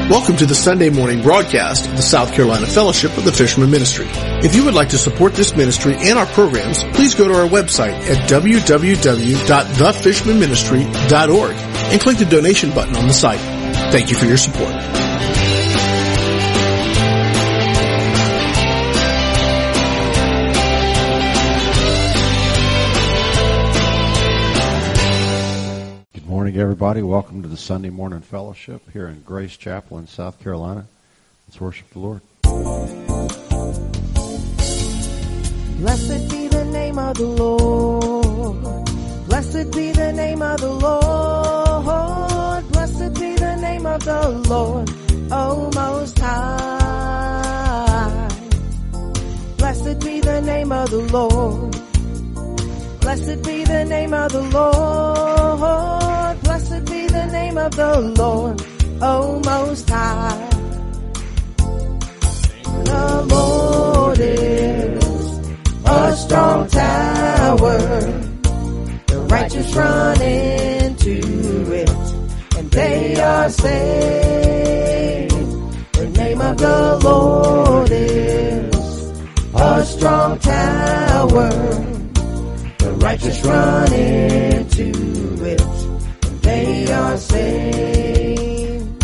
Welcome to the Sunday morning broadcast of the South Carolina Fellowship of the Fisherman Ministry. If you would like to support this ministry and our programs, please go to our website at www.thefishermanministry.org and click the donation button on the site. Thank you for your support. Good morning, everybody. Welcome to the Sunday morning fellowship here in Grace Chapel in South Carolina. Let's worship the Lord. Blessed be the name of the Lord. Blessed be the name of the Lord. Blessed be the name of the Lord, O Most High. Blessed be the name of the Lord. Blessed be the name of the Lord. Blessed be the name of the Lord, O Most High. The Lord is a strong tower. The righteous run into it, and they are saved. The name of the Lord is a strong tower. The righteous run into it, and they are saved.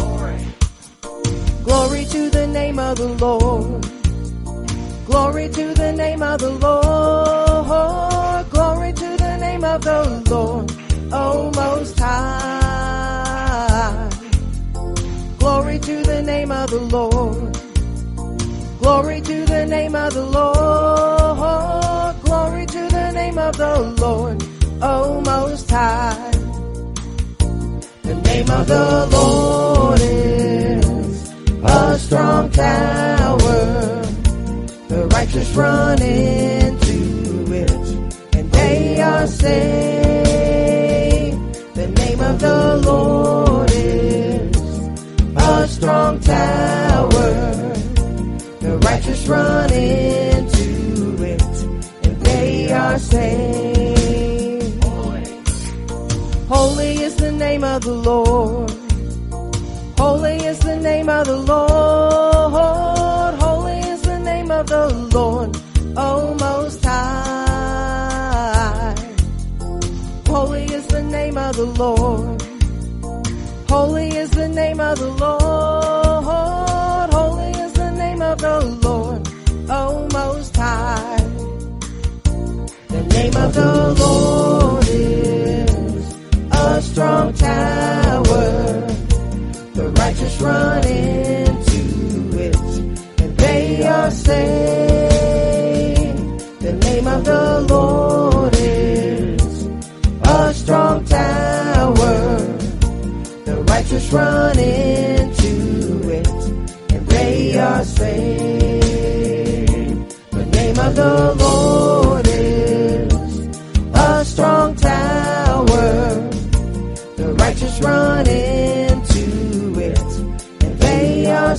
Glory to the name of the Lord. Glory to the name of the Lord. Glory to the name of the Lord, O Most High. Glory to the name of the Lord. Glory to the name of the Lord. Glory to the name of the Lord, O Most High. The name of the Lord is a strong tower. The righteous run into it, and they are saved. The name of the Lord is a strong tower. The righteous run into it, and they are saved. Holy is the name of the Lord. Holy is the name of the Lord. Holy is the name of the Lord, O Most High. Holy is the name of the Lord. Holy is the name of the Lord. Holy is the name of the Lord, O Most High. The name of the Lord is a strong tower. The righteous run into it, and they are saved. The name of the Lord is a strong tower. The righteous run into it, and they are saved. The name of the Lord is a strong tower. The righteous run into it, and they are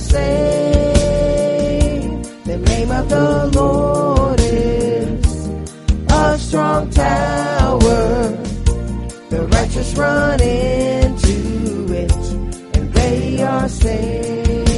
saved. The name of the Lord is a strong tower. The righteous run into it, and they are saved.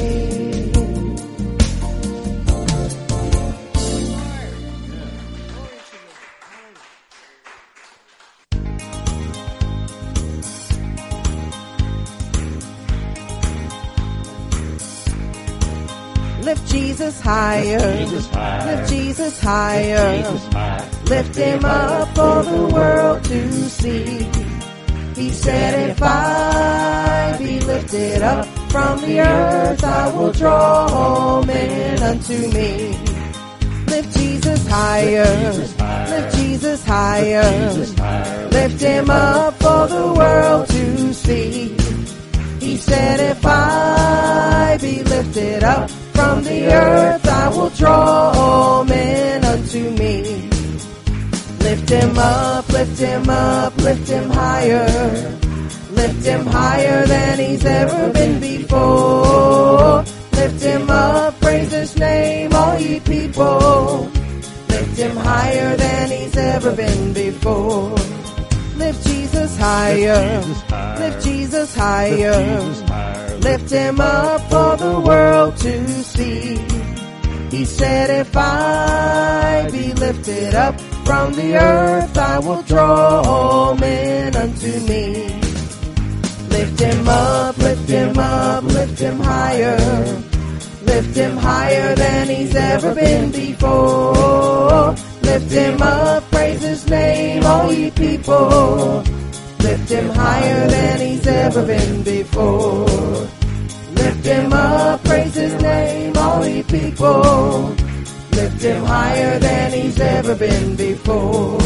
Lift Jesus higher. Lift Jesus higher. Lift him up for the world to see. He said, if I be lifted up from the earth, I will draw all men unto me. Lift Jesus higher. Lift Jesus higher. Lift him up for the world to see. He said, if I be lifted up from the earth, I will draw all men unto me. Lift him up, lift him up, lift him higher. Lift him higher than he's ever been before. Lift him up, praise his name, all ye people. Lift him higher than he's ever been before. Lift Jesus higher. Lift Jesus higher. lift him up for the world to see. He said, if I be lifted up from the earth, I will draw all men unto me. Lift him up, lift him up, lift him higher. Lift him higher than he's ever been before. Lift him up, praise his name, all ye people. Lift him higher than he's ever been before. Lift him up, praise his name, all ye people. Lift him higher than he's ever been before.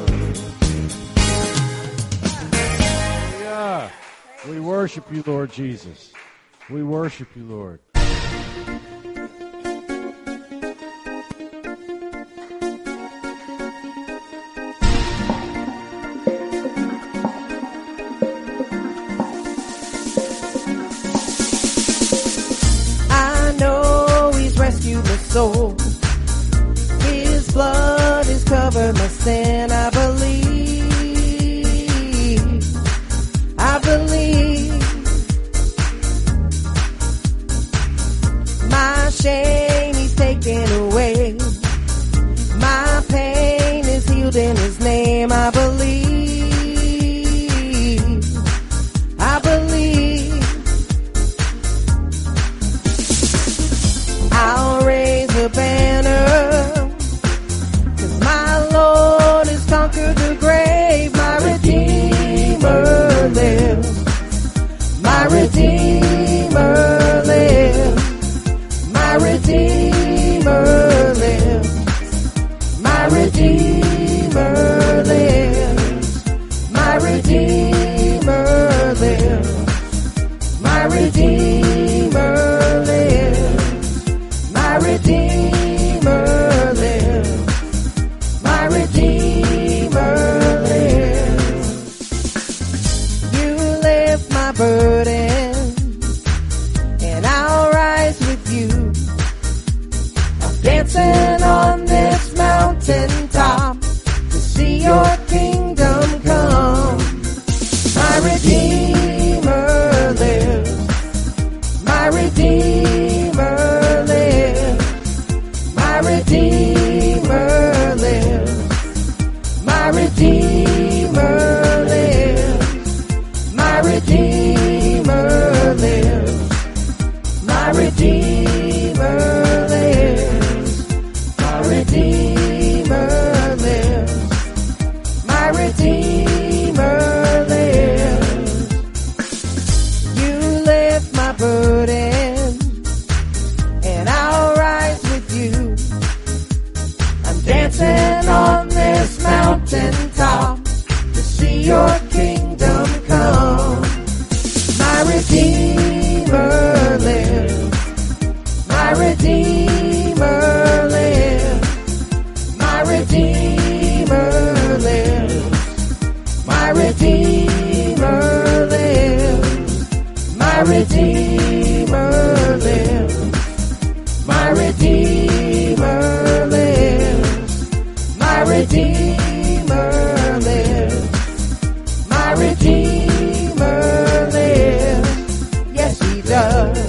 Yeah. We worship you, Lord Jesus. We worship you, Lord. Soul. His blood has covered my sin. I believe my shame he's taken away. My pain is healed in his name. I believe I'll raise a banner, 'cause my Lord has conquered the grave. My Redeemer lives. My Redeemer lives. My Redeemer lives. My Redeemer lives. My Redeemer lives. My Redeemer lives. My Redeemer lives. My Redeemer lives. You lift my burden, and I'll rise with you. I'm dancing on this mountaintop to see your kingdom come. My Redeemer lives. My Redeemer lives. My Redeemer lives. My Redeemer lives. My Redeemer lives. My Redeemer lives. My Redeemer lives. My Redeemer lives. You lift my burden, and I'll rise with you. I'm dancing on this mountaintop to see your kingdom come. My Redeemer lives. My Redeemer lives. My Redeemer lives. My Redeemer lives. My Redeemer lives. My Redeemer lives. My Redeemer lives. My Redeemer lives. Yes, he does.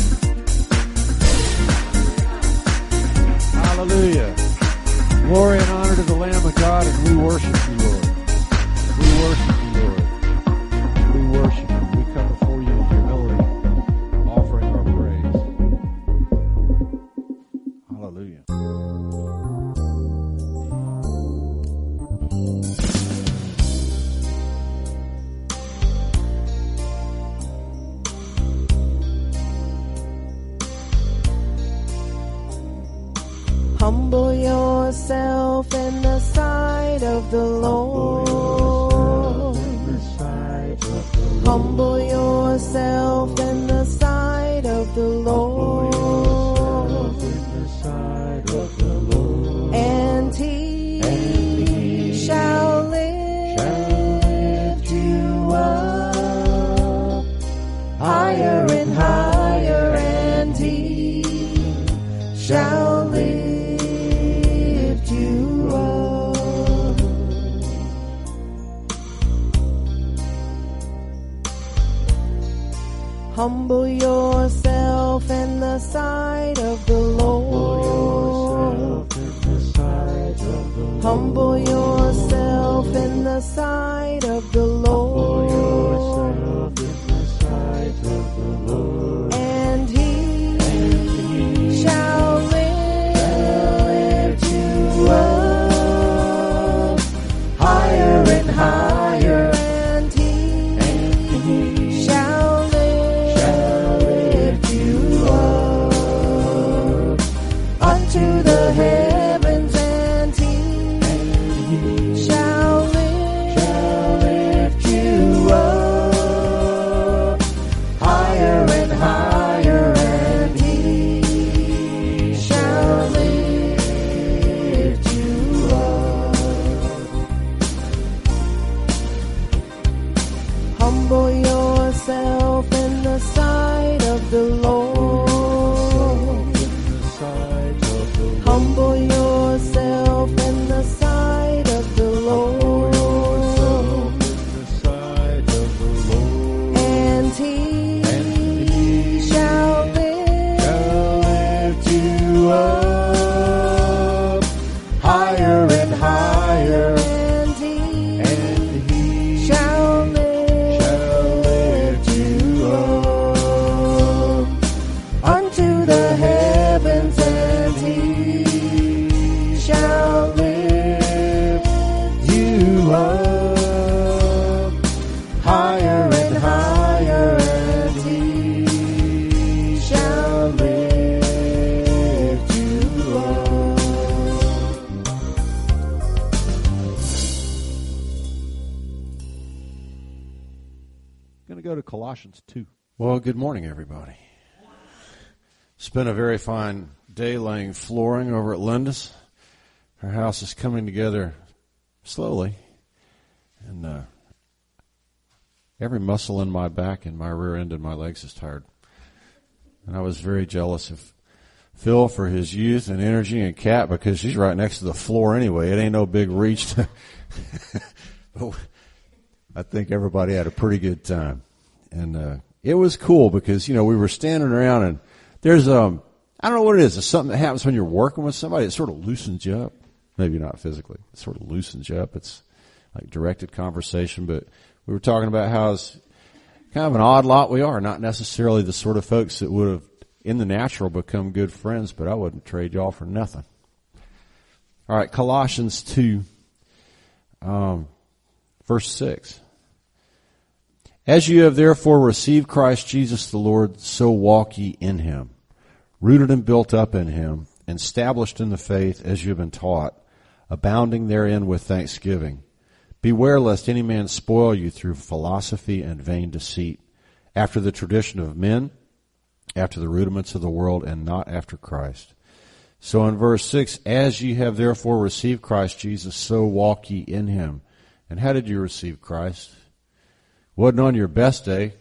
Hallelujah. Glory and honor to the Lamb of God, and we worship you, Lord. We worship you, Lord. We worship you. We come before you in humility, offering our praise. Hallelujah. Humble yourself in the sight of the Lord. Humble yourself in the sight of the Lord. And he shall lift you up higher and higher, and he shall lift you up. Humble yourself in the sight of the Lord. Humble yourself in the sight of the Lord. And He shall lift you up higher and higher. And He shall lift you up unto the heavens. And He shall lift you up higher and higher. And He shall lift you up. Humble yourself in the sight of the Lord. Humble yourself in the sight of the Lord. And He shall lift you up higher and higher. And He shall lift you up unto the heavens. And He shall lift you up higher and higher. And He shall lift you up. Going to go to Colossians 2. Well, good morning, everybody. It's been a very fine day laying flooring over at Linda's. Her house is coming together slowly, and every muscle in my back and my rear end and my legs is tired. And I was very jealous of Phil for his youth and energy, and Kat because she's right next to the floor anyway. It ain't no big reach to but I think everybody had a pretty good time. And it was cool because, you know, we were standing around and there's I don't know what it is. It's something that happens when you're working with somebody. It sort of loosens you up. Maybe not physically. It sort of loosens you up. It's like directed conversation. But we were talking about how it's kind of an odd lot we are. Not necessarily the sort of folks that would have, in the natural, become good friends, but I wouldn't trade y'all for nothing. All right, Colossians 2, verse 6. As you have therefore received Christ Jesus the Lord, so walk ye in him, rooted and built up in him, and established in the faith as you have been taught, abounding therein with thanksgiving. Beware lest any man spoil you through philosophy and vain deceit, after the tradition of men, after the rudiments of the world, and not after Christ. So in verse 6, as ye have therefore received Christ Jesus, so walk ye in him. And how did you receive Christ? Wasn't on your best day.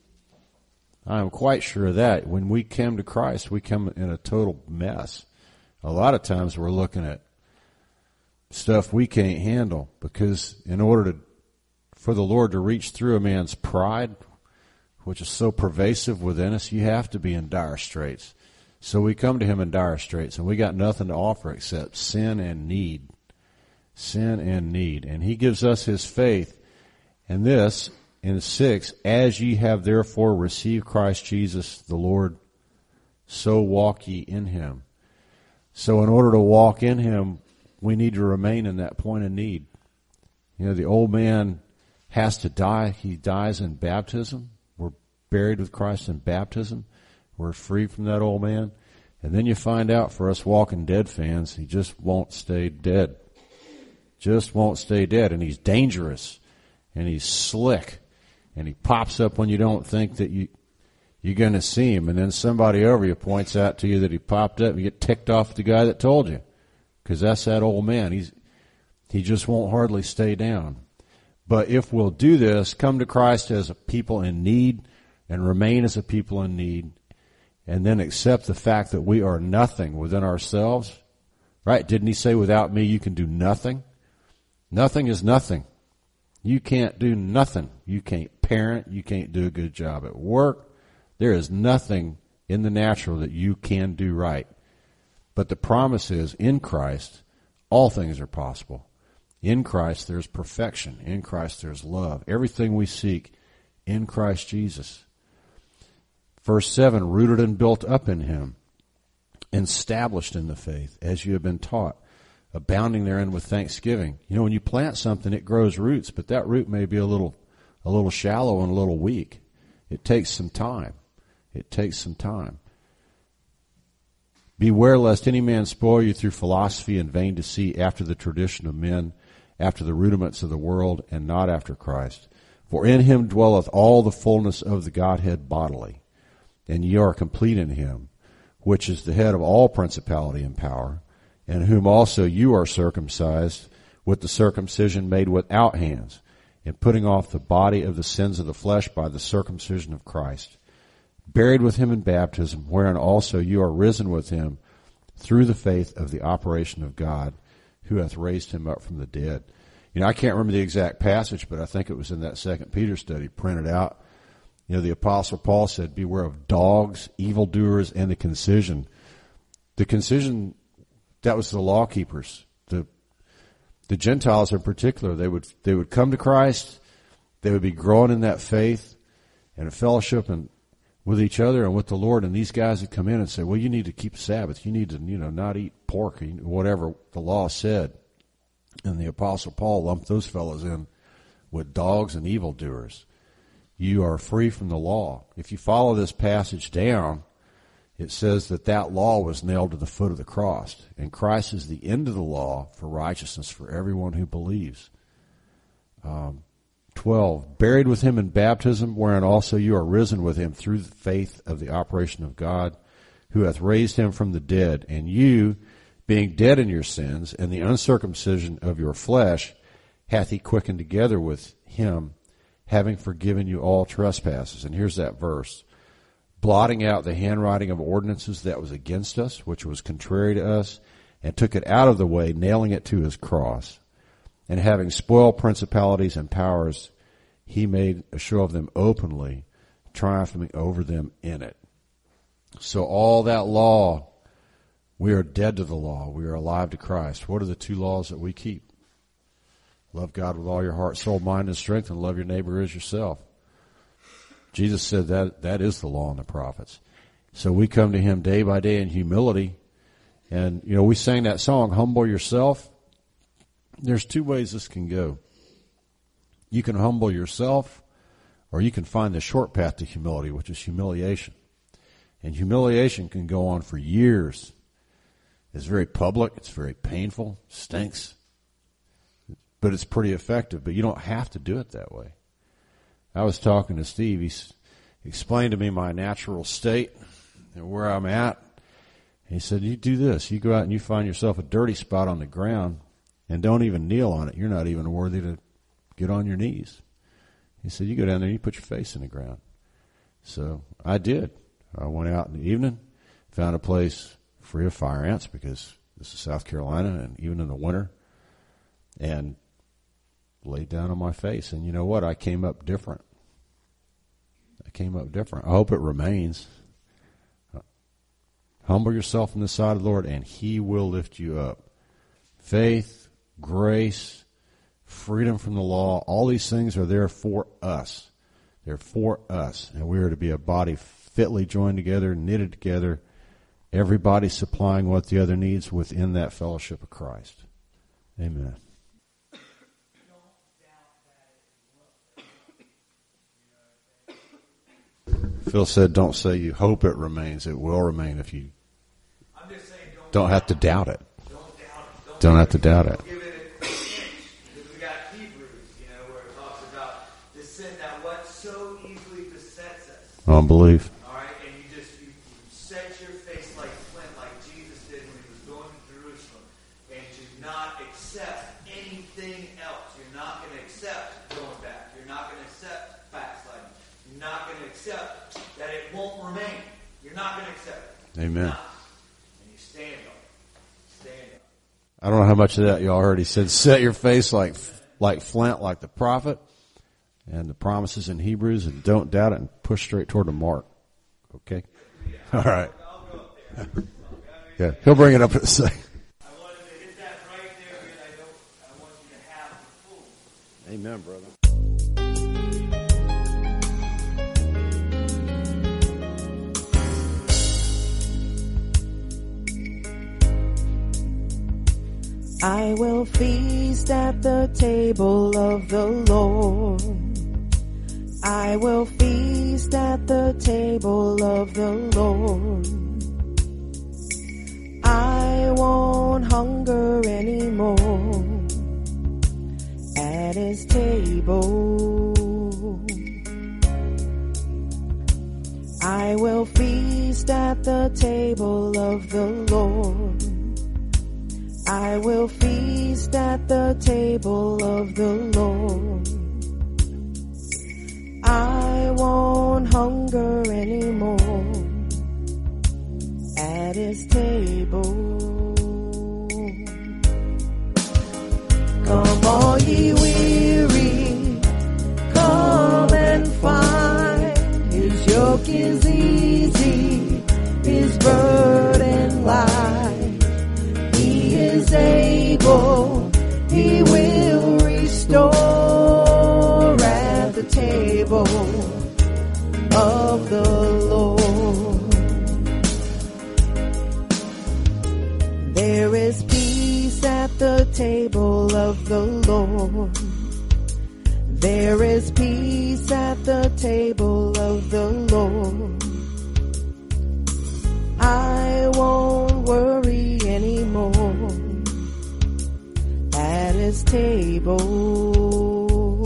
I am quite sure of that. When we came to Christ, we come in a total mess. A lot of times we're looking at stuff we can't handle because in order for the Lord to reach through a man's pride, which is so pervasive within us, you have to be in dire straits. So we come to him in dire straits, and we got nothing to offer except sin and need. Sin and need. And he gives us his faith. And this, in 6, as ye have therefore received Christ Jesus the Lord, so walk ye in him. So in order to walk in him, we need to remain in that point of need. You know, the old man has to die. He dies in baptism. We're buried with Christ in baptism. We're free from that old man. And then you find out, for us Walking Dead fans, he just won't stay dead. Just won't stay dead. And he's dangerous. And he's slick. And he pops up when you don't think that you're going to see him. And then somebody over you points out to you that he popped up. And you get ticked off at the guy that told you. Because that's that old man. He just won't hardly stay down. But if we'll do this, come to Christ as a people in need and remain as a people in need, and then accept the fact that we are nothing within ourselves, right? Didn't he say, without me you can do nothing? Nothing is nothing. You can't do nothing. You can't parent. You can't do a good job at work. There is nothing in the natural that you can do right. But the promise is, in Christ, all things are possible. In Christ, there's perfection. In Christ, there's love. Everything we seek in Christ Jesus. Verse 7, rooted and built up in him, established in the faith, as you have been taught, abounding therein with thanksgiving. You know, when you plant something, it grows roots, but that root may be a little shallow and a little weak. It takes some time. It takes some time. Beware lest any man spoil you through philosophy and vain deceit, after the tradition of men, after the rudiments of the world, and not after Christ. For in him dwelleth all the fullness of the Godhead bodily, and ye are complete in him, which is the head of all principality and power, in whom also you are circumcised with the circumcision made without hands, in putting off the body of the sins of the flesh by the circumcision of Christ, buried with him in baptism, wherein also you are risen with him through the faith of the operation of God, who hath raised him up from the dead. You know, I can't remember the exact passage, but I think it was in that 2 Peter study printed out. You know, the Apostle Paul said, beware of dogs, evildoers, and the concision. The concision, that was the law keepers. The Gentiles in particular, they would come to Christ, they would be growing in that faith and a fellowship and with each other and with the Lord, and these guys would come in and say, well, you need to keep Sabbath. You need to, not eat pork, whatever the law said. And the Apostle Paul lumped those fellows in with dogs and evildoers. You are free from the law. If you follow this passage down, it says that law was nailed to the foot of the cross, and Christ is the end of the law for righteousness for everyone who believes. 12, buried with him in baptism, wherein also you are risen with him through the faith of the operation of God, who hath raised him from the dead, and you, being dead in your sins and the uncircumcision of your flesh, hath he quickened together with him, having forgiven you all trespasses. And here's that verse. Blotting out the handwriting of ordinances that was against us, which was contrary to us, and took it out of the way, nailing it to his cross. And having spoiled principalities and powers, he made a show of them openly, triumphing over them in it. So all that law, we are dead to the law. We are alive to Christ. What are the two laws that we keep? Love God with all your heart, soul, mind, and strength, and love your neighbor as yourself. Jesus said that is the law and the prophets. So we come to him day by day in humility. And, we sang that song, Humble Yourself. There's two ways this can go. You can humble yourself, or you can find the short path to humility, which is humiliation. And humiliation can go on for years. It's very public. It's very painful. Stinks. But it's pretty effective. But you don't have to do it that way. I was talking to Steve. He explained to me my natural state and where I'm at. He said, you do this. You go out and you find yourself a dirty spot on the ground and don't even kneel on it. You're not even worthy to get on your knees. He said, you go down there and you put your face in the ground. So I did. I went out in the evening, found a place free of fire ants because this is South Carolina and even in the winter, and laid down on my face. And you know what? I came up different. I hope it remains. Humble yourself in the sight of the Lord, and he will lift you up. Faith, grace, freedom from the law, all these things are there for us. They're for us. And we are to be a body fitly joined together, knitted together, everybody supplying what the other needs within that fellowship of Christ. Amen. Phil said, don't say you hope it remains. It will remain if you don't have to doubt it. Don't have to doubt it. Give it an inch. Because we got Hebrews, where it talks about the sin that what so easily besets us. Unbelief. All right, and you set your face like flint, like Jesus did when he was going to Jerusalem, and to not accept anything else. You're not going to accept going back. You're not going to accept backsliding. You're not going to accept that it won't remain. You're not going to accept it. Amen. And you stand on it. I don't know how much of that y'all heard. He said, set your face like flint, like the prophet, and the promises in Hebrews, and don't doubt it, and push straight toward the mark. Okay? All right. Yeah, he'll bring it up in a second. I wanted to hit that right there, and I want you to have the full. Amen, brother. I will feast at the table of the Lord. I will feast at the table of the Lord. I won't hunger anymore at his table. I will feast at the table of the Lord. I will feast at the table of the Lord. I won't hunger anymore at his table. Come all ye weary, come and find his yoke is easy, his burden light. He is able, he will restore at the table of the Lord. There is peace at the table of the Lord. There is peace at the table of the Lord. I won't worry anymore at his table.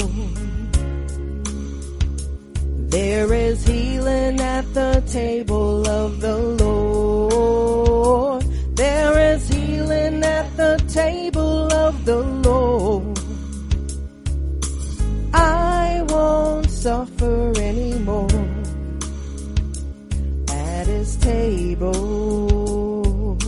There is healing at the table of the Lord. There is healing at the table of the Lord. I won't suffer anymore at his table.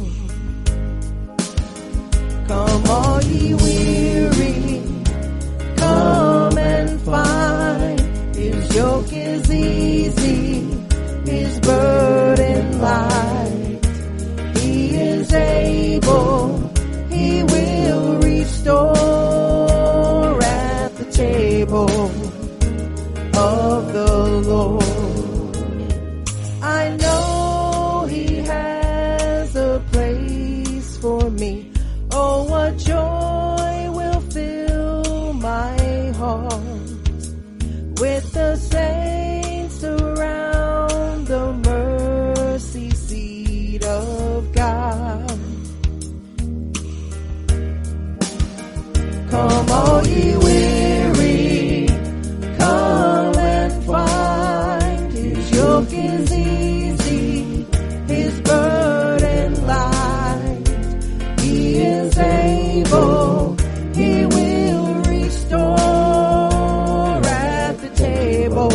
Come all ye weary, come and find his yoke is easy, his burden light. He is able, he will restore at the table of the Lord. I know he has a place for me. Oh, what joy will fill my heart with the saints around the mercy seat of God. Come all ye weary, come and find his yoke is easy, his burden light. He is able, he will restore at the table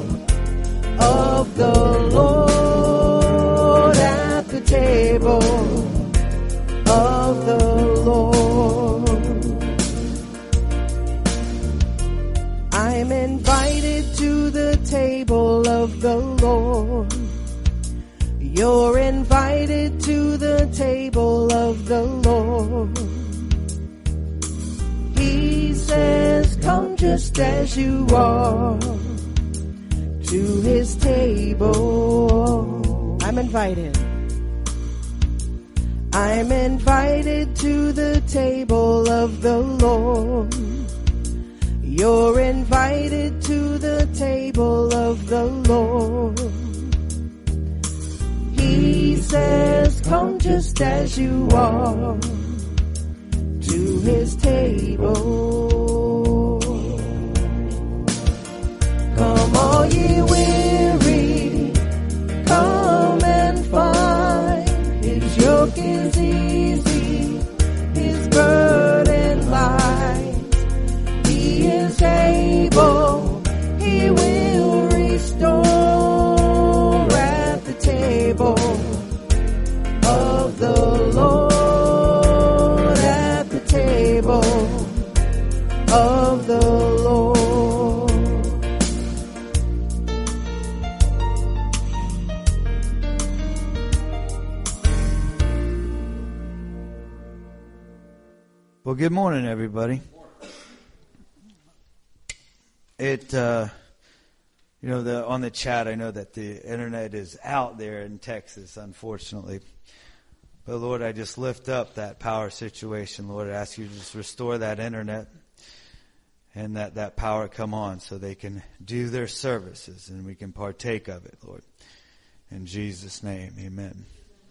of the Lord, at the table of the Lord. I'm invited to the table of the Lord. You're invited to the table of the Lord. He says, come just as you are to his table. I'm invited. I'm invited to the table of the Lord. You're invited to the table of the Lord. He says, come just as you are to his table. Come all ye weary, come and find his yoke is easy, his burden light. He is able, he will restore at the table of the Lord, at the table Well, good morning, everybody. On the chat, I know that the internet is out there in Texas, unfortunately. But Lord, I just lift up that power situation. Lord, I ask you to just restore that internet and that power come on so they can do their services and we can partake of it, Lord. In Jesus' name, amen.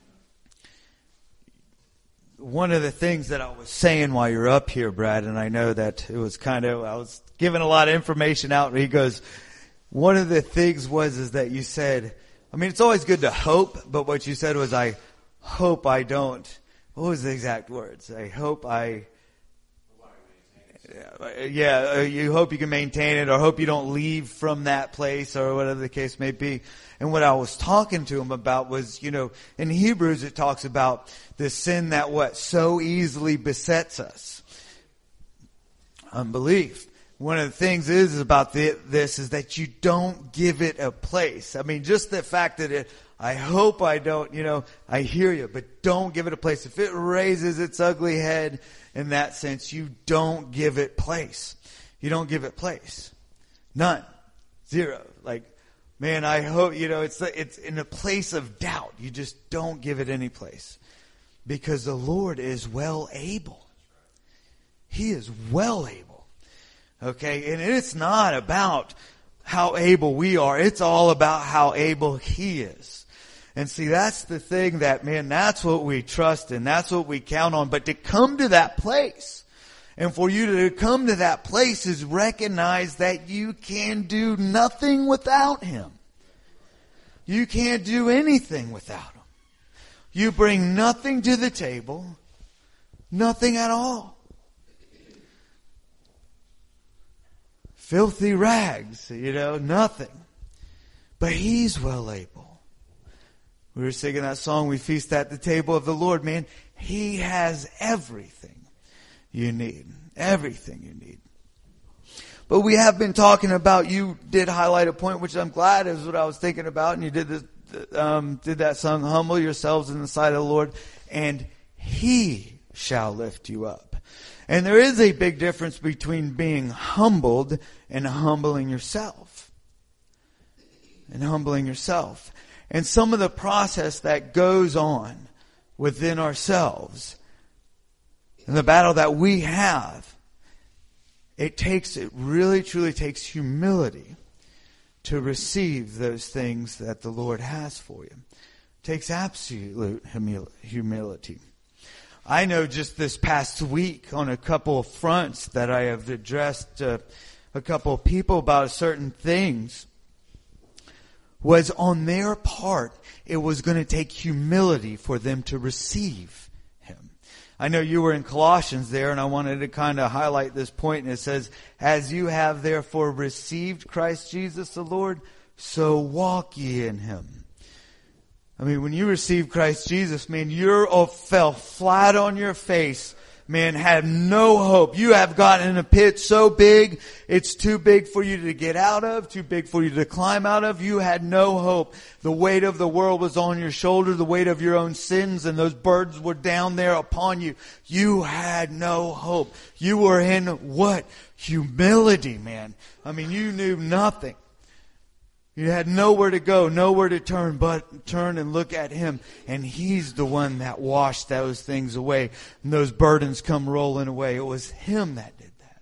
One of the things that I was saying while you're up here, Brad, and I know that it was I was giving a lot of information out, and he goes, one of the things is that you said, I mean, it's always good to hope, but what you said was, I hope I don't, what was the exact words? I hope you hope you can maintain it, or hope you don't leave from that place, or whatever the case may be. And what I was talking to him about was, in Hebrews it talks about the sin that so easily besets us. Unbelief. One of the things is about this is that you don't give it a place. I mean, just the fact that I hope I don't, I hear you, but don't give it a place. If it raises its ugly head in that sense, you don't give it place. You don't give it place. None. Zero. Like, man, I hope, it's in a place of doubt. You just don't give it any place. Because the Lord is well able. He is well able. Okay? And it's not about how able we are. It's all about how able He is. And see, that's the thing that's what we trust in. That's what we count on. But to come to that place, and for you to come to that place is recognize that you can do nothing without Him. You can't do anything without Him. You bring nothing to the table, nothing at all. Filthy rags, nothing. But He's well able. We were singing that song, we feast at the table of the Lord, man. He has everything you need. Everything you need. But we have been talking about, you did highlight a point, which I'm glad is what I was thinking about, and you did that song, humble yourselves in the sight of the Lord, and He shall lift you up. And there is a big difference between being humbled and humbling yourself. And some of the process that goes on within ourselves and the battle that we have, it really truly takes humility to receive those things that the Lord has for you. It takes absolute humility. I know just this past week on a couple of fronts that I have addressed a couple of people about certain things, was on their part, it was going to take humility for them to receive Him. I know you were in Colossians there, and I wanted to kind of highlight this point, and it says, as you have therefore received Christ Jesus the Lord, so walk ye in Him. I mean, when you receive Christ Jesus, man, you fell flat on your face, man, had no hope. You have gotten in a pit so big, it's too big for you to get out of, too big for you to climb out of. You had no hope. The weight of the world was on your shoulder, the weight of your own sins, and those burdens were down there upon you. You had no hope. You were in what? Humility, man. I mean, you knew nothing. You had nowhere to go, nowhere to turn, but turn and look at Him. And He's the one that washed those things away. And those burdens come rolling away. It was Him that did that.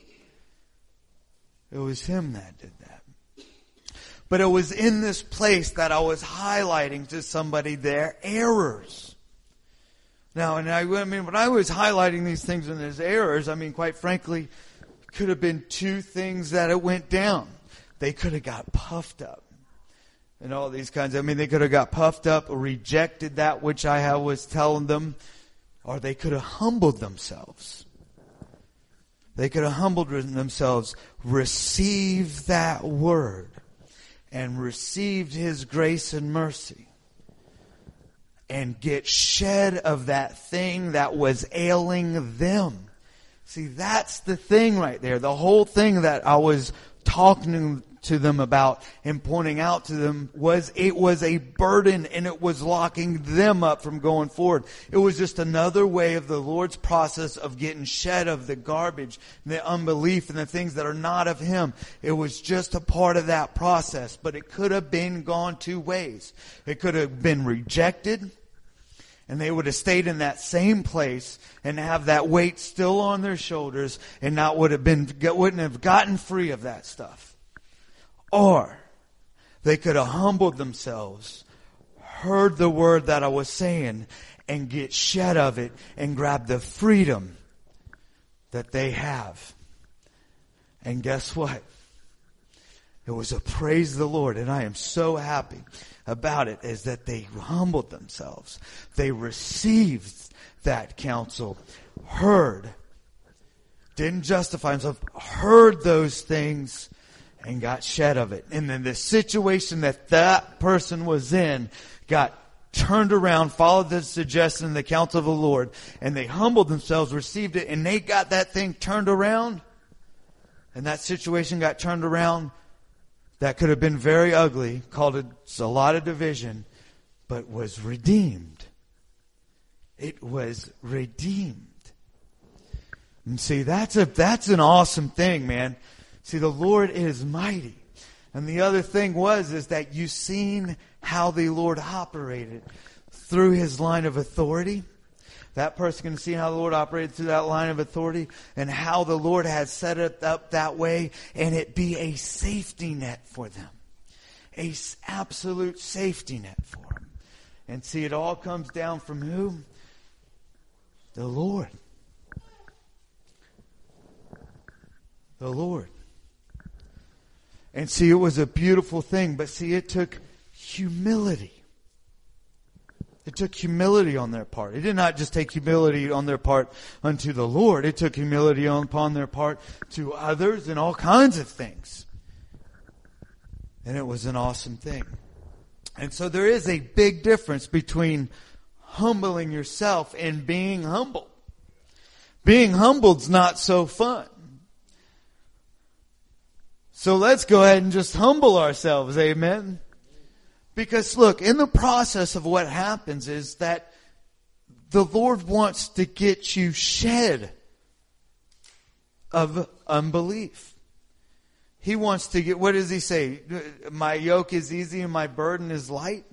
It was Him that did that. But it was in this place that I was highlighting to somebody their errors. Now, and I mean, when I was highlighting these things and there's errors, I mean, quite frankly, could have been two things that it went down. They could have got puffed up and all these kinds. I mean, they could have got puffed up or rejected that which I was telling them, or they could have humbled themselves. They could have humbled themselves, received that word, and received His grace and mercy, and get shed of that thing that was ailing them. See, that's the thing right there. The whole thing that I was talking to them about and pointing out to them was it was a burden, and it was locking them up from going forward. It was just another way of the Lord's process of getting shed of the garbage, the unbelief, and the things that are not of Him. It was just a part of that process, but it could have been gone two ways. It could have been rejected, and they would have stayed in that same place and have that weight still on their shoulders and wouldn't have gotten free of that stuff. Or they could have humbled themselves, heard the word that I was saying, and get shed of it and grab the freedom that they have. And guess what? It was a praise the Lord, and I am so happy about it, is that they humbled themselves. They received that counsel, heard, didn't justify themselves, heard those things, and got shed of it. And then the situation that person was in got turned around, followed the suggestion and the counsel of the Lord, and they humbled themselves, received it, and they got that thing turned around, and that situation got turned around. That could have been very ugly, caused a lot of division, but was redeemed. It was redeemed. And see, that's an awesome thing, man. See, the Lord is mighty. And the other thing is that you've seen how the Lord operated through His line of authority. That person can see how the Lord operated through that line of authority and how the Lord has set it up that way, and it be a safety net for them. A absolute safety net for them. And see, it all comes down from who? The Lord. The Lord. And see, it was a beautiful thing, but see, it took humility. It took humility on their part. It did not just take humility on their part unto the Lord. It took humility upon their part to others and all kinds of things. And it was an awesome thing. And so there is a big difference between humbling yourself and being humble. Being humbled's not so fun. So let's go ahead and just humble ourselves. Amen. Because look, in the process of what happens is that the Lord wants to get you shed of unbelief. He wants to get, what does He say? My yoke is easy and my burden is light.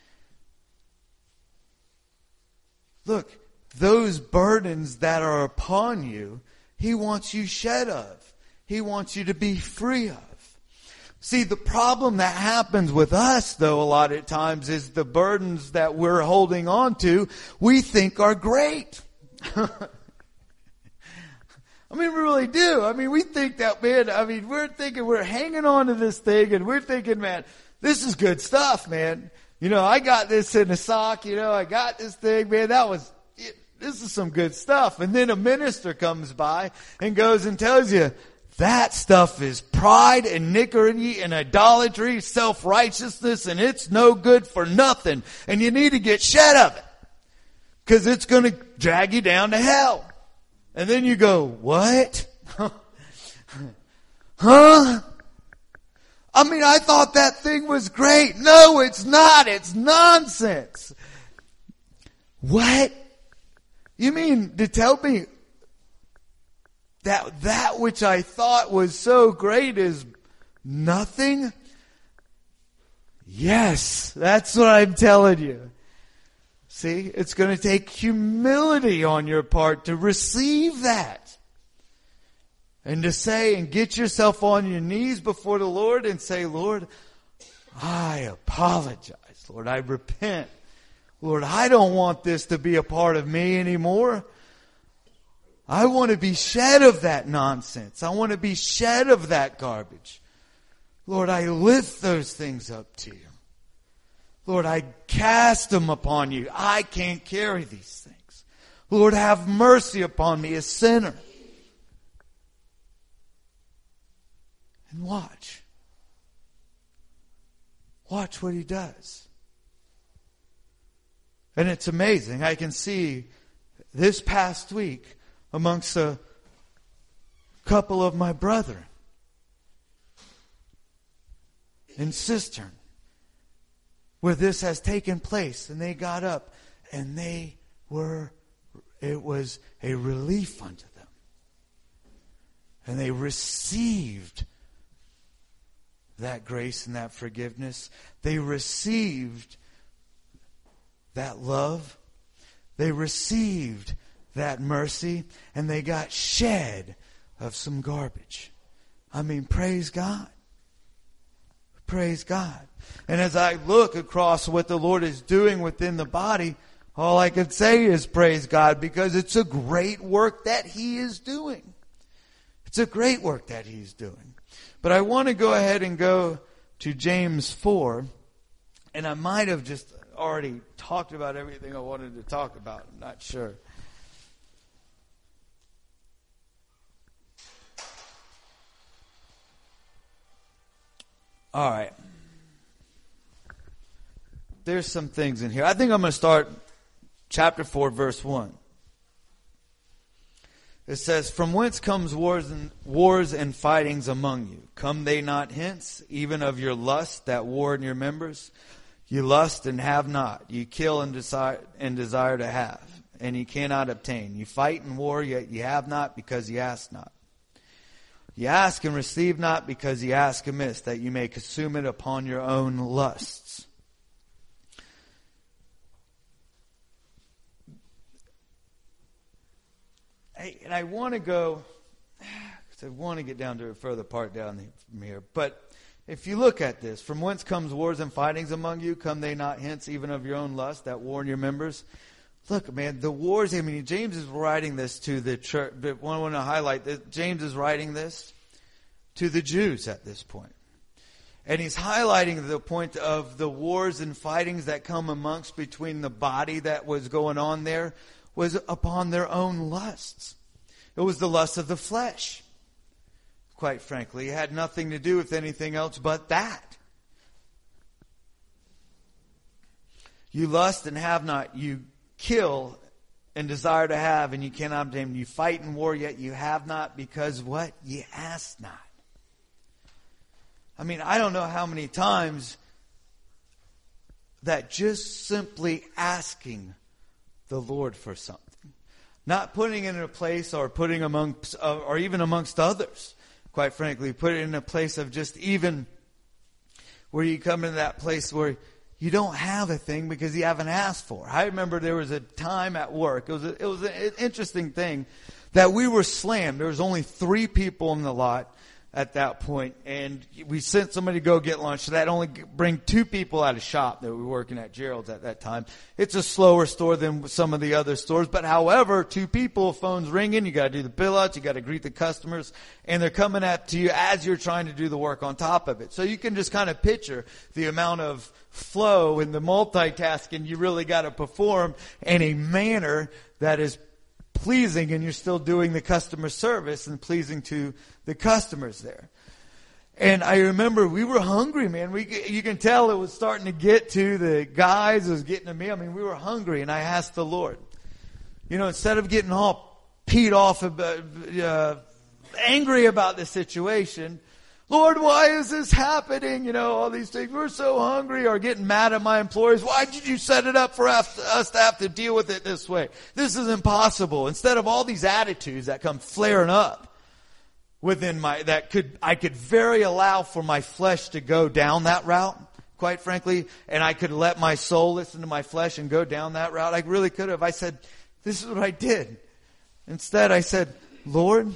Look, those burdens that are upon you, He wants you shed of. He wants you to be free of. See, the problem that happens with us, though, a lot of times is the burdens that we're holding on to, we think are great. I mean, we really do. I mean, we think that, man, we're thinking we're hanging on to this thing, and we're thinking, man, this is good stuff, man. You know, I got this in a sock, I got this thing, man, this is some good stuff. And then a minister comes by and goes and tells you, that stuff is pride and iniquity and idolatry, self-righteousness, and it's no good for nothing. And you need to get shed of it. Because it's going to drag you down to hell. And then you go, what? Huh? I mean, I thought that thing was great. No, it's not. It's nonsense. What? You mean to tell me that which I thought was so great is nothing? Yes, that's what I'm telling you. See, it's going to take humility on your part to receive that. And to say and get yourself on your knees before the Lord and say, Lord, I apologize. Lord, I repent. Lord, I don't want this to be a part of me anymore. I want to be shed of that nonsense. I want to be shed of that garbage. Lord, I lift those things up to you. Lord, I cast them upon you. I can't carry these things. Lord, have mercy upon me, a sinner. And watch. Watch what He does. And it's amazing. I can see this past week amongst a couple of my brethren. and cistern where this has taken place. And they got up, and it was a relief unto them. And they received that grace and that forgiveness. They received that love. They received that mercy, and they got shed of some garbage. I mean, praise God. Praise God. And as I look across what the Lord is doing within the body, all I can say is praise God, because it's a great work that He is doing. It's a great work that He's doing. But I want to go ahead and go to James 4, and I might have just already talked about everything I wanted to talk about. I'm not sure. All right. There's some things in here. I think I'm going to start chapter 4, verse 1. It says, "From whence comes wars and fightings among you? Come they not hence, even of your lust that war in your members? You lust and have not. You kill and desire to have, and you cannot obtain. You fight and war, yet you have not, because you ask not. You ask and receive not, because you ask amiss, that you may consume it upon your own lusts." And I want to go, because I want to get down to a further part down from here. But if you look at this, "From whence comes wars and fightings among you? Come they not hence, even of your own lust that war in your members?" Look, man, the wars, I mean, James is writing this to the church. But I want to highlight that James is writing this to the Jews at this point. And he's highlighting the point of the wars and fightings that come amongst between the body that was going on there was upon their own lusts. It was the lust of the flesh. Quite frankly, it had nothing to do with anything else but that. You lust and have not. You kill and desire to have, and you cannot obtain. You fight and war, yet you have not, because what? You ask not. I mean, I don't know how many times that just simply asking the Lord for something, not putting it in a place or putting amongst, or even amongst others, quite frankly, put it in a place of just even where you come into that place where you don't have a thing because you haven't asked for. I remember there was a time at work. It was an interesting thing that we were slammed. There was only 3 people in the lot at that point, and we sent somebody to go get lunch. So that only bring 2 people out of shop that were working at Gerald's at that time. It's a slower store than some of the other stores, but however, 2 people, phones ringing, you got to do the bill outs, you got to greet the customers, and they're coming up to you as you're trying to do the work on top of it. So you can just kind of picture the amount of flow and the multitasking you really got to perform in a manner that is pleasing, and you're still doing the customer service and pleasing to the customers there. And I remember we were hungry, man. You can tell it was starting to get to the guys. It was getting to me. I mean, we were hungry, and I asked the Lord, instead of getting all peed off, angry about the situation, Lord, why is this happening? All these things. We're so hungry, or getting mad at my employees. Why did you set it up for us to have to deal with it this way? This is impossible. Instead of all these attitudes that come flaring up within I could very allow for my flesh to go down that route, quite frankly, and I could let my soul listen to my flesh and go down that route. I really could have. I said, this is what I did. Instead, I said, Lord,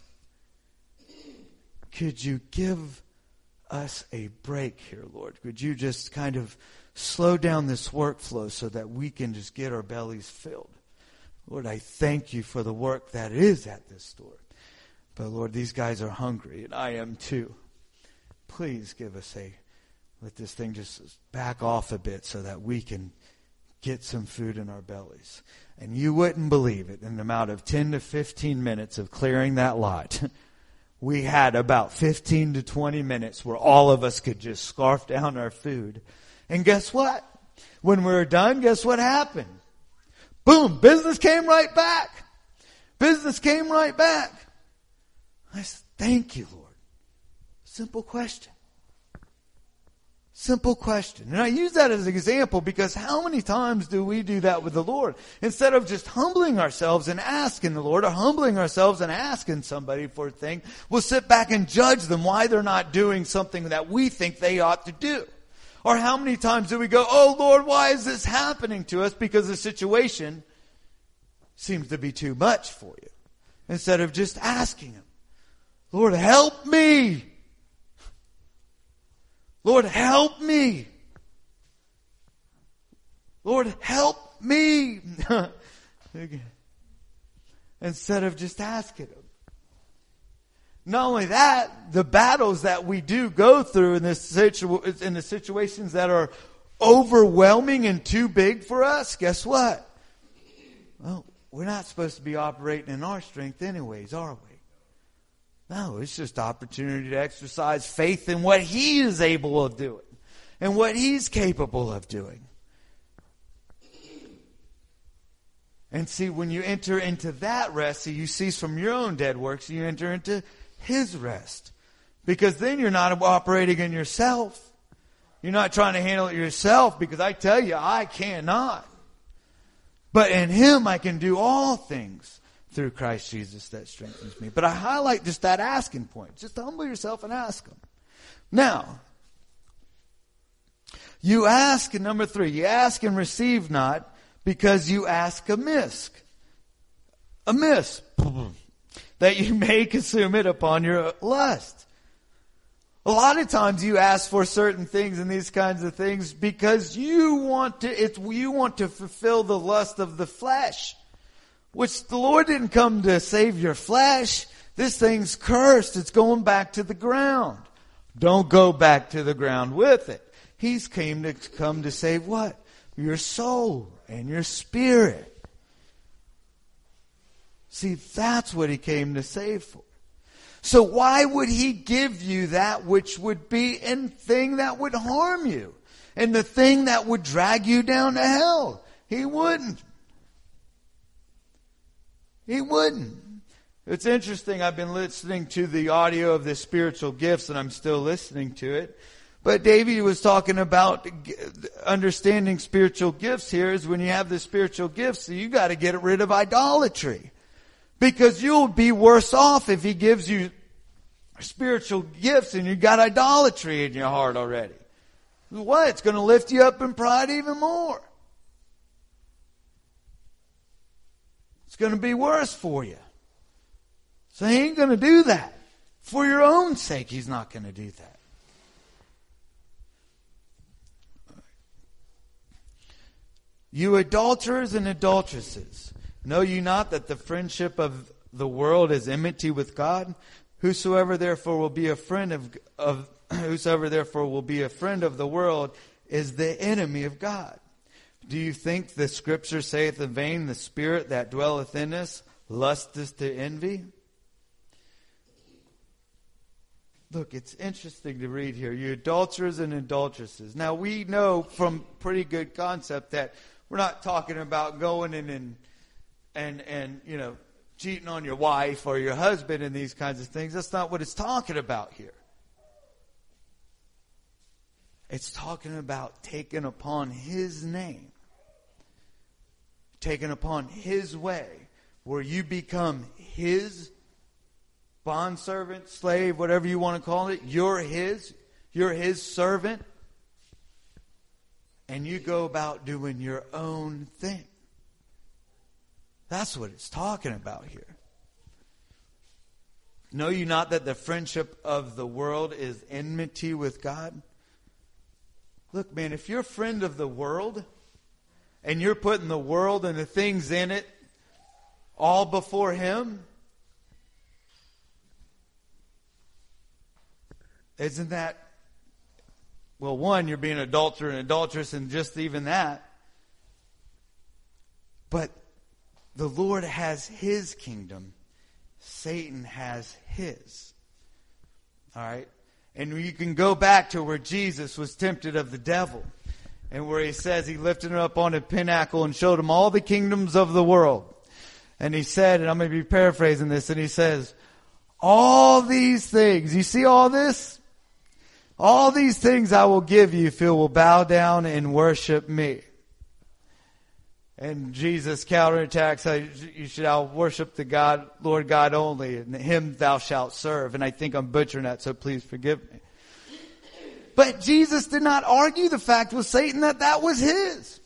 could you give us a break here, Lord? Could you just kind of slow down this workflow so that we can just get our bellies filled? Lord, I thank you for the work that is at this store. But Lord, these guys are hungry, and I am too. Please give us let this thing just back off a bit so that we can get some food in our bellies. And you wouldn't believe it, in the amount of 10 to 15 minutes of clearing that lot, we had about 15 to 20 minutes where all of us could just scarf down our food. And guess what? When we were done, guess what happened? Boom, business came right back. Business came right back. I said, thank you, Lord. Simple question. Simple question. And I use that as an example because how many times do we do that with the Lord? Instead of just humbling ourselves and asking the Lord, or humbling ourselves and asking somebody for a thing, we'll sit back and judge them why they're not doing something that we think they ought to do. Or how many times do we go, oh Lord, why is this happening to us? Because the situation seems to be too much for you. Instead of just asking Him, Lord, help me. Lord, help me. Lord, help me. Instead of just asking Him. Not only that, the battles that we do go through in the situations that are overwhelming and too big for us, guess what? Well, we're not supposed to be operating in our strength anyways, are we? No, it's just opportunity to exercise faith in what He is able of doing and what He's capable of doing. And see, when you enter into that rest, so you cease from your own dead works, you enter into His rest. Because then you're not operating in yourself. You're not trying to handle it yourself, because I tell you, I cannot. But in Him I can do all things through Christ Jesus that strengthens me. But I highlight just that asking point. Just humble yourself and ask Him. Now, you ask, and number 3, you ask and receive not because you ask amiss. Amiss. That you may consume it upon your lust. A lot of times you ask for certain things and these kinds of things because you want to fulfill the lust of the flesh. Which the Lord didn't come to save your flesh. This thing's cursed. It's going back to the ground. Don't go back to the ground with it. He's come to save what? Your soul and your spirit. See, that's what He came to save for. So why would He give you that which would be a thing that would harm you? And the thing that would drag you down to hell? He wouldn't. He wouldn't. It's interesting, I've been listening to the audio of the spiritual gifts, and I'm still listening to it. But David was talking about understanding spiritual gifts here is when you have the spiritual gifts, so you got to get rid of idolatry. Because you'll be worse off if He gives you spiritual gifts and you got idolatry in your heart already. What? It's going to lift you up in pride even more. It's going to be worse for you. So He ain't going to do that. For your own sake, He's not going to do that. You adulterers and adulteresses, know you not that the friendship of the world is enmity with God? Whosoever therefore will be a friend of the world is the enemy of God. Do you think the Scripture saith in vain, the Spirit that dwelleth in us lusteth to envy? Look, it's interesting to read here. You adulterers and adulteresses. Now we know from pretty good concept that we're not talking about going in and you know, cheating on your wife or your husband and these kinds of things. That's not what it's talking about here. It's talking about taking upon His name, taking upon His way, where you become His bondservant, slave, whatever you want to call it. You're His servant, and you go about doing your own thing. That's what it's talking about here. Know you not that the friendship of the world is enmity with God? Look, man, if you're a friend of the world and you're putting the world and the things in it all before Him, isn't that, well, one, you're being an adulterer and adulteress and just even that. But the Lord has His kingdom. Satan has his. All right? And you can go back to where Jesus was tempted of the devil. And where He says He lifted Him up on a pinnacle and showed Him all the kingdoms of the world. And He said, and I'm going to be paraphrasing this, and He says, all these things, you see all this? All these things I will give you if you will bow down and worship me. And Jesus counterattacks, you shall worship the God, Lord God only, and him thou shalt serve. And I think I'm butchering that, so please forgive me. But Jesus did not argue the fact with Satan that that was his.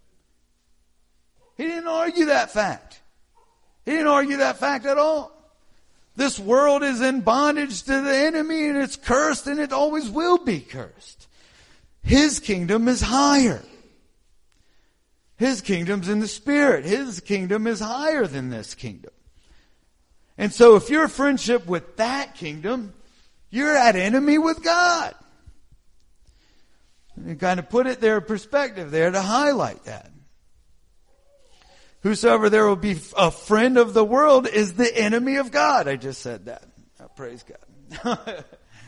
He didn't argue that fact. He didn't argue that fact at all. This world is in bondage to the enemy, and it's cursed, and it always will be cursed. His kingdom is higher. His kingdom's in the Spirit. His kingdom is higher than this kingdom. And so if you're in friendship with that kingdom, you're at enemy with God. And kind of put it there in perspective there to highlight that. Whosoever there will be a friend of the world is the enemy of God. I just said that. Oh, praise God.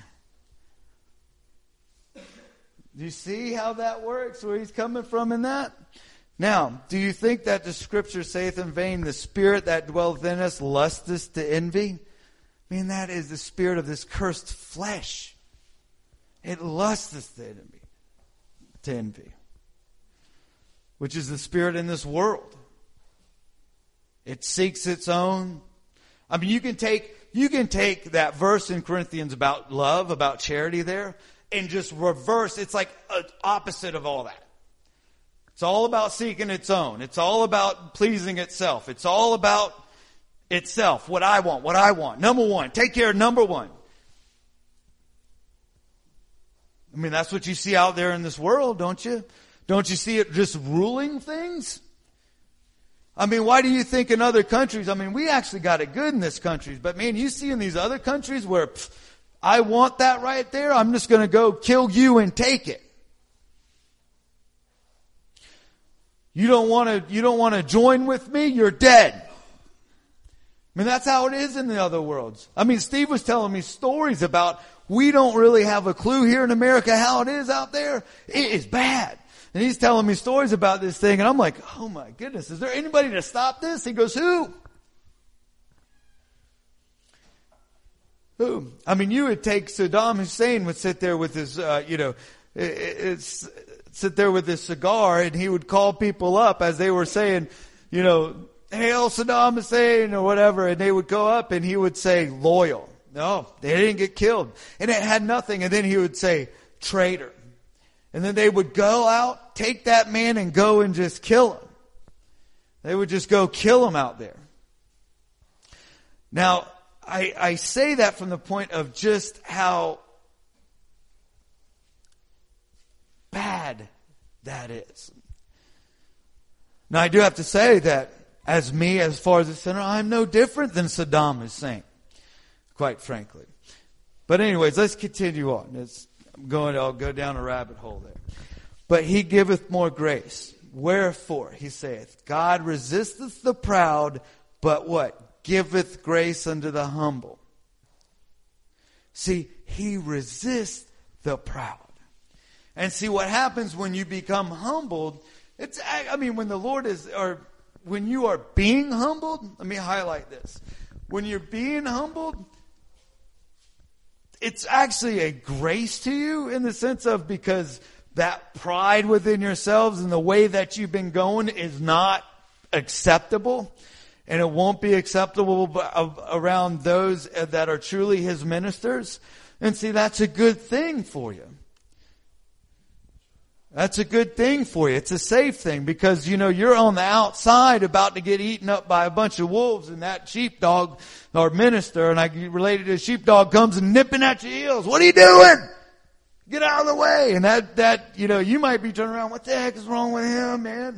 Do you see how that works, where he's coming from in that? Now, do you think that the scripture saith in vain, the spirit that dwelleth in us lusteth to envy? I mean, that is the spirit of this cursed flesh. It lusteth to envy. Which is the spirit in this world. It seeks its own. I mean, you can take that verse in Corinthians about love, about charity there, and just reverse. It's like an opposite of all that. It's all about seeking its own. It's all about pleasing itself. It's all about itself. What I want. Number one. Take care of number one. I mean, that's what you see out there in this world, don't you? Don't you see it just ruling things? I mean, why do you think in other countries, I mean, we actually got it good in this country, but man, you see in these other countries where I want that right there, I'm just going to go kill you and take it. You don't want to join with me, you're dead. I mean, that's how it is in the other worlds. I mean, Steve was telling me stories about we don't really have a clue here in America how it is out there. It is bad. And he's telling me stories about this thing, and I'm like, oh my goodness, is there anybody to stop this? He goes, who? Who? I mean, you would take Saddam Hussein would sit there with his, sit there with his cigar, and he would call people up as they were saying, hail Saddam Hussein or whatever, and they would go up and he would say, loyal. No, they didn't get killed. And it had nothing. And then he would say, traitor. And then they would go out, take that man and go and just kill him. They would just go kill him out there. Now, I say that from the point of just how bad that is. Now, I do have to say that as far as a sinner, I'm no different than Saddam Hussein, quite frankly. But anyways, let's continue on. I'll go down a rabbit hole there. But he giveth more grace. Wherefore, he saith, God resisteth the proud, but what? Giveth grace unto the humble. See, he resists the proud. And see what happens when you become humbled. When the Lord when you are being humbled, let me highlight this. When you're being humbled, it's actually a grace to you in the sense of because that pride within yourselves and the way that you've been going is not acceptable. And it won't be acceptable around those that are truly his ministers. And see, that's a good thing for you. That's a good thing for you. It's a safe thing because, you're on the outside about to get eaten up by a bunch of wolves, and that sheepdog or minister, and I related to a sheepdog, comes and nipping at your heels. What are you doing? Get out of the way. And that you might be turning around. What the heck is wrong with him, man?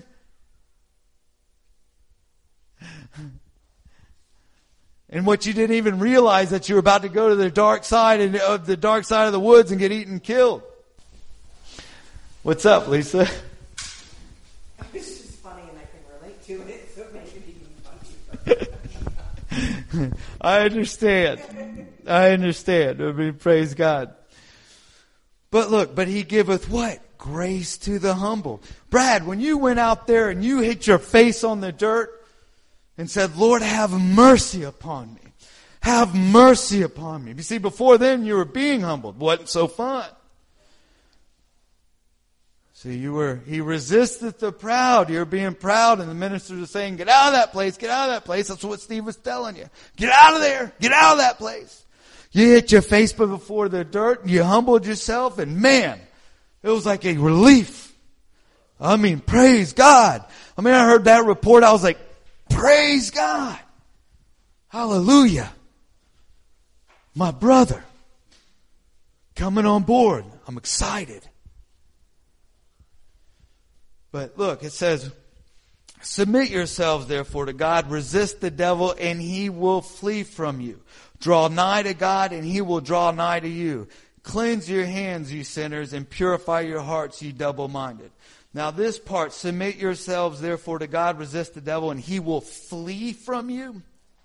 And what you didn't even realize that you were about to go to the dark side of the woods and get eaten and killed. What's up, Lisa? It's just funny and I can relate to it, so it makes it even funny. I understand. I mean, praise God. But he giveth what? Grace to the humble. Brad, when you went out there and you hit your face on the dirt and said, Lord, have mercy upon me. Have mercy upon me. You see, before then you were being humbled. Wasn't so fun. See, he resisteth the proud. You're being proud, and the ministers are saying, get out of that place, get out of that place. That's what Steve was telling you. Get out of there, get out of that place. You hit your face before the dirt, and you humbled yourself, and man, it was like a relief. I mean, praise God. I mean, I heard that report, I was like, praise God. Hallelujah. My brother coming on board. I'm excited. But look, it says, submit yourselves therefore to God, resist the devil, and he will flee from you. Draw nigh to God, and he will draw nigh to you. Cleanse your hands, you sinners, and purify your hearts, ye double-minded. Now this part, submit yourselves therefore to God, resist the devil, and he will flee from you.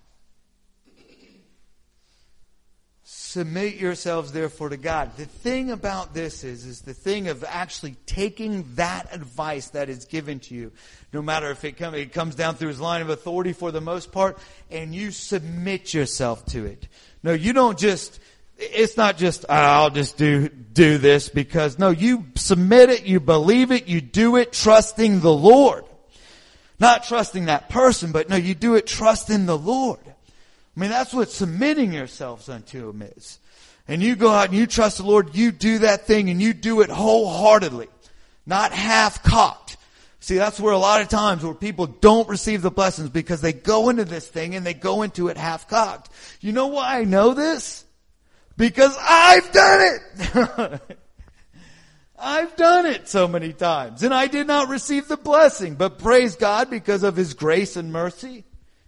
Submit yourselves therefore to God. The thing about this is the thing of actually taking that advice that is given to you, no matter if it comes down through his line of authority for the most part, and you submit yourself to it. No, you don't just, it's not just, I'll just do this because, no, you submit it, you believe it, you do it trusting the Lord. Not trusting that person, but no, you do it trusting the Lord. I mean, that's what submitting yourselves unto Him is. And you go out and you trust the Lord, you do that thing and you do it wholeheartedly. Not half-cocked. See, that's where a lot of times where people don't receive the blessings because they go into this thing and they go into it half-cocked. You know why I know this? Because I've done it! I've done it so many times. And I did not receive the blessing. But praise God because of His grace and mercy.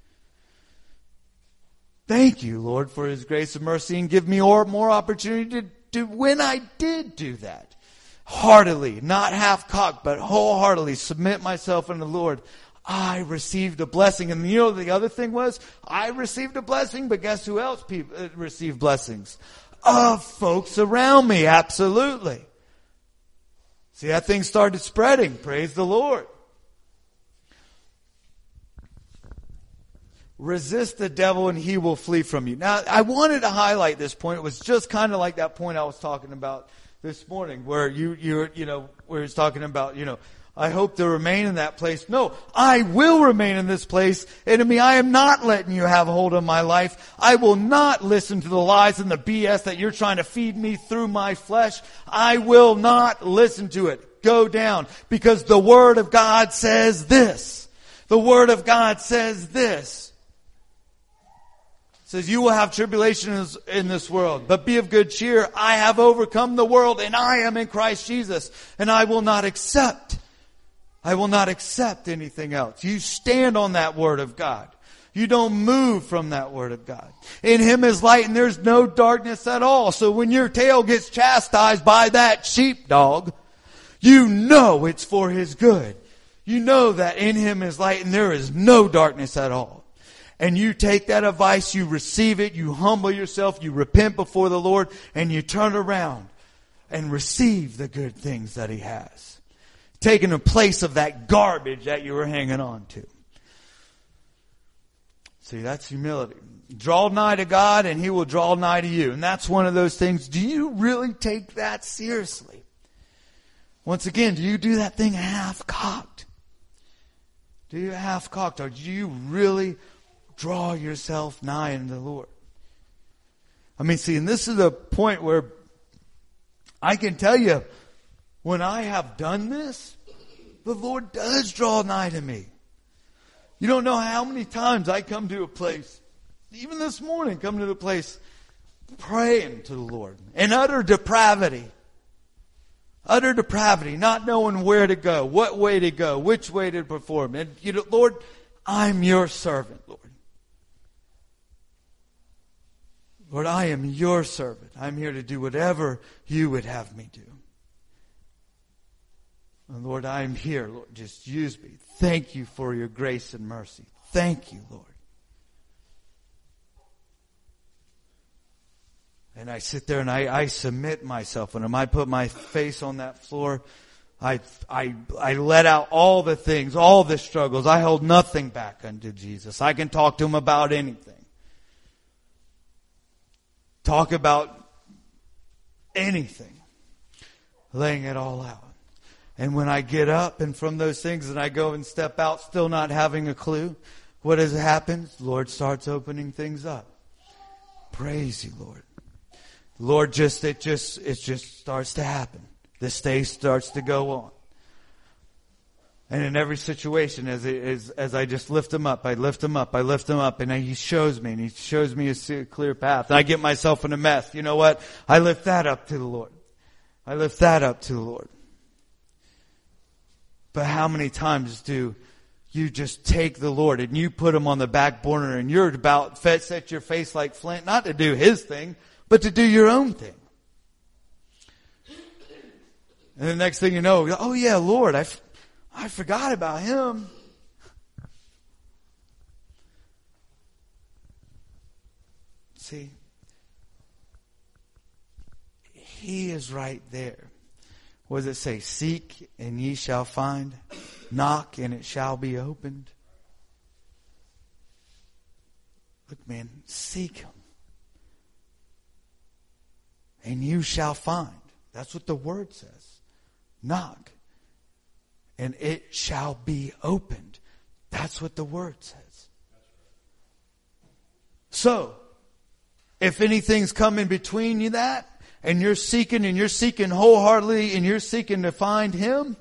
Thank you, Lord, for His grace and mercy, and give me more opportunity to when I did do that. Heartily, not half-cocked, but wholeheartedly submit myself unto the Lord. I received a blessing. And you know the other thing was, I received a blessing, but guess who else received blessings? Of folks around me, absolutely. See, that thing started spreading. Praise the Lord. Resist the devil and he will flee from you. Now, I wanted to highlight this point. It was just kind of like that point I was talking about this morning where where he's talking about, I hope to remain in that place. No, I will remain in this place. Enemy, I am not letting you have a hold of my life. I will not listen to the lies and the BS that you're trying to feed me through my flesh. I will not listen to it. Go down. Because the Word of God says this. The Word of God says this. It says, you will have tribulation in this world, but be of good cheer. I have overcome the world, and I am in Christ Jesus, and I will not accept anything else. You stand on that Word of God. You don't move from that Word of God. In Him is light, and there's no darkness at all. So when your tail gets chastised by that sheepdog, you know it's for His good. You know that in Him is light, and there is no darkness at all. And you take that advice, you receive it, you humble yourself, you repent before the Lord, and you turn around and receive the good things that He has. Taking a place of that garbage that you were hanging on to. See, that's humility. Draw nigh to God and He will draw nigh to you. And that's one of those things. Do you really take that seriously? Once again, do you do that thing half-cocked? Do you half-cocked? Or do you really draw yourself nigh unto the Lord? I mean, see, and this is a point where I can tell you, when I have done this, the Lord does draw nigh to me. You don't know how many times I come to a place, even this morning, come to the place praying to the Lord in utter depravity. Utter depravity, not knowing where to go, what way to go, which way to perform. And, Lord, I'm your servant, Lord. Lord, I am your servant. I'm here to do whatever you would have me do. And Lord, I am here. Lord, just use me. Thank you for your grace and mercy. Thank you, Lord. And I sit there and I submit myself. And when I put my face on that floor, I let out all the things, all the struggles. I hold nothing back unto Jesus. I can talk to Him about anything. Talk about anything. Laying it all out. And when I get up and from those things and I go and step out still not having a clue, what has happened? The Lord starts opening things up. Praise you, Lord. Lord, it just starts to happen. This day starts to go on. And in every situation, as I just lift him up, I lift him up, and he shows me a clear path. And I get myself in a mess. You know what? I lift that up to the Lord. But how many times do you just take the Lord and you put him on the back burner and you're about set your face like flint, not to do his thing, but to do your own thing? And the next thing you know, oh yeah, Lord, I forgot about him. See, he is right there. What does it say? Seek and ye shall find. Knock and it shall be opened. Look, man, seek him. And you shall find. That's what the word says. Knock and it shall be opened. That's what the word says. So, if anything's come in between you that, and you're seeking wholeheartedly and you're seeking to find him,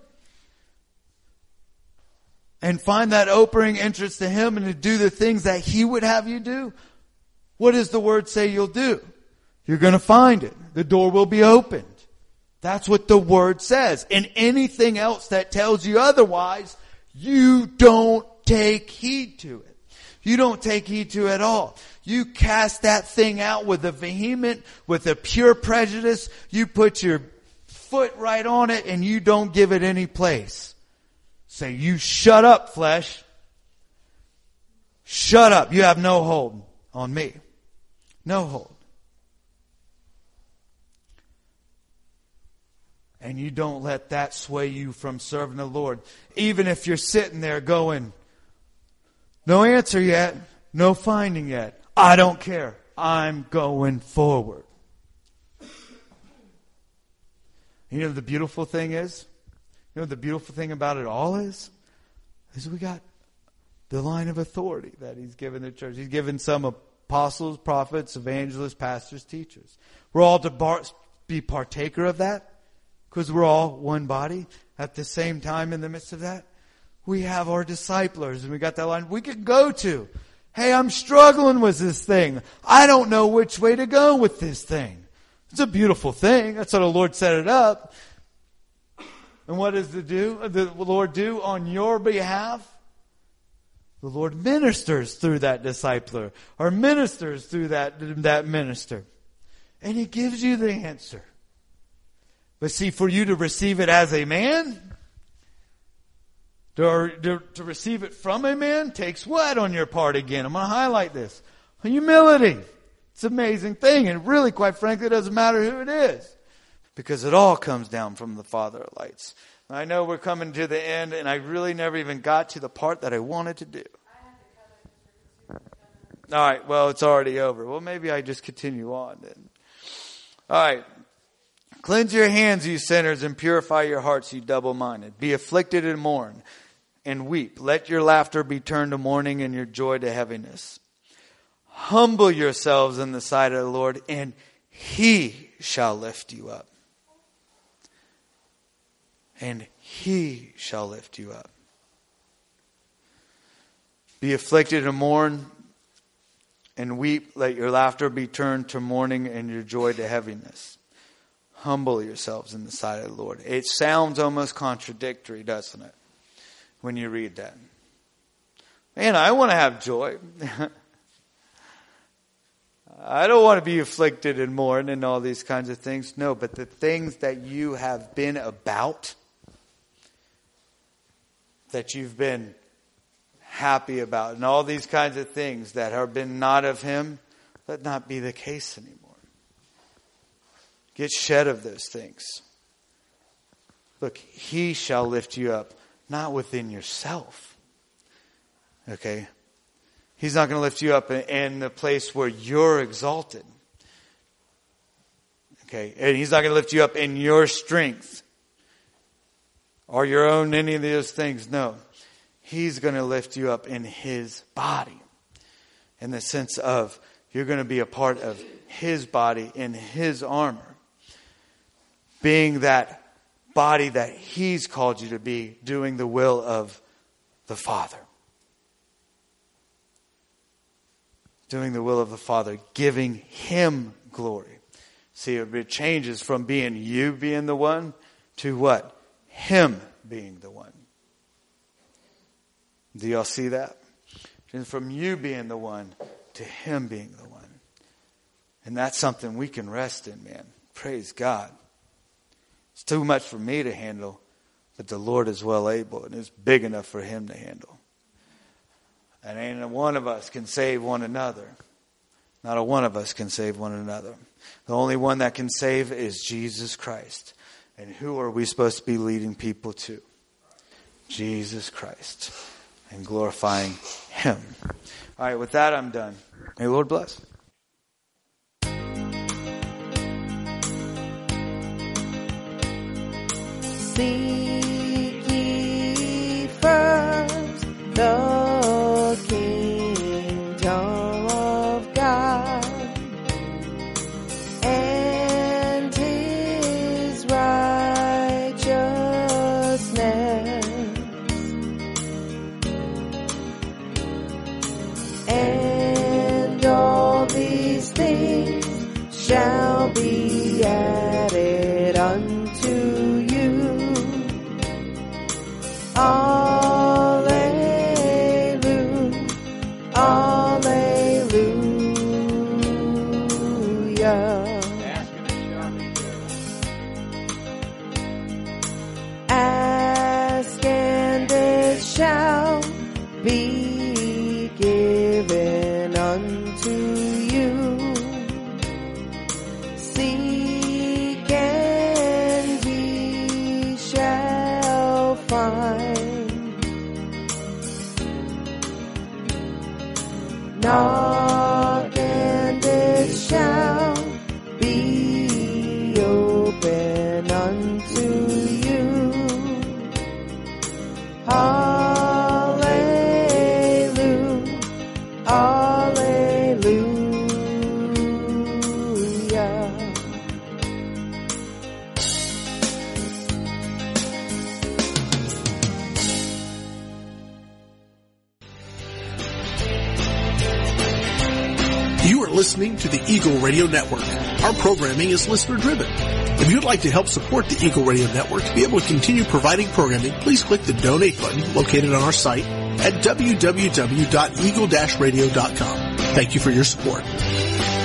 and find that opening entrance to him and to do the things that he would have you do, what does the word say you'll do? You're going to find it. The door will be opened. That's what the word says. And anything else that tells you otherwise, you don't take heed to it. You don't take heed to it at all. You cast that thing out with a pure prejudice. You put your foot right on it and you don't give it any place. Say, you shut up, flesh. Shut up. You have no hold on me. No hold. And you don't let that sway you from serving the Lord. Even if you're sitting there going, no answer yet, no finding yet. I don't care. I'm going forward. You know what the beautiful thing is? You know what the beautiful thing about it all is? Is we got the line of authority that he's given the church. He's given some apostles, prophets, evangelists, pastors, teachers. We're all to be partaker of that because we're all one body. At the same time, in the midst of that, we have our disciplers, and we got that line we can go to. Hey, I'm struggling with this thing. I don't know which way to go with this thing. It's a beautiful thing. That's how the Lord set it up. And what does the Lord do on your behalf? The Lord ministers through that discipler, or ministers through that minister. And he gives you the answer. But see, for you to receive it as a man, to receive it from a man, takes what on your part again? I'm going to highlight this. Humility. It's an amazing thing. And really, quite frankly, it doesn't matter who it is. Because it all comes down from the Father of lights. I know we're coming to the end, and I really never even got to the part that I wanted to do. All right, well, it's already over. Well, maybe I just continue on then. All right. Cleanse your hands, you sinners, and purify your hearts, you double-minded. Be afflicted and mourn and weep. Let your laughter be turned to mourning and your joy to heaviness. Humble yourselves in the sight of the Lord, and he shall lift you up. And he shall lift you up. Be afflicted and mourn and weep. Let your laughter be turned to mourning and your joy to heaviness. Humble yourselves in the sight of the Lord. It sounds almost contradictory, doesn't it? When you read that. Man, I want to have joy. I don't want to be afflicted and mourn and all these kinds of things. No, but the things that you have been about, that you've been happy about, and all these kinds of things that have been not of him, let not be the case anymore. Get shed of those things. Look, he shall lift you up, not within yourself. Okay? He's not going to lift you up in the place where you're exalted. Okay? And he's not going to lift you up in your strength or your own any of those things. No. He's going to lift you up in His body. In the sense of you're going to be a part of His body in His armor. Being that body that He's called you to be, doing the will of the Father. Doing the will of the Father, giving Him glory. See, it changes from being you being the one to what? Him being the one. Do y'all see that? And from you being the one to Him being the one. And that's something we can rest in, man. Praise God. It's too much for me to handle, but the Lord is well able, and it's big enough for Him to handle. And ain't one of us can save one another. Not a one of us can save one another. The only one that can save is Jesus Christ. And who are we supposed to be leading people to? Jesus Christ. And glorifying Him. All right, with that, I'm done. May the Lord bless. Seek ye first the kingdom of God and His righteousness, and all these things shall be added unto you. Alleluia, alleluia. Ask and it shall be given unto you. Seek and ye shall find. Knock and it shall be open unto you. Hallelujah, hallelujah. You are listening to the Eagle Radio Network. Our programming is listener driven. If you'd like to help support the Eagle Radio Network to be able to continue providing programming, please click the donate button located on our site at www.eagle-radio.com. Thank you for your support.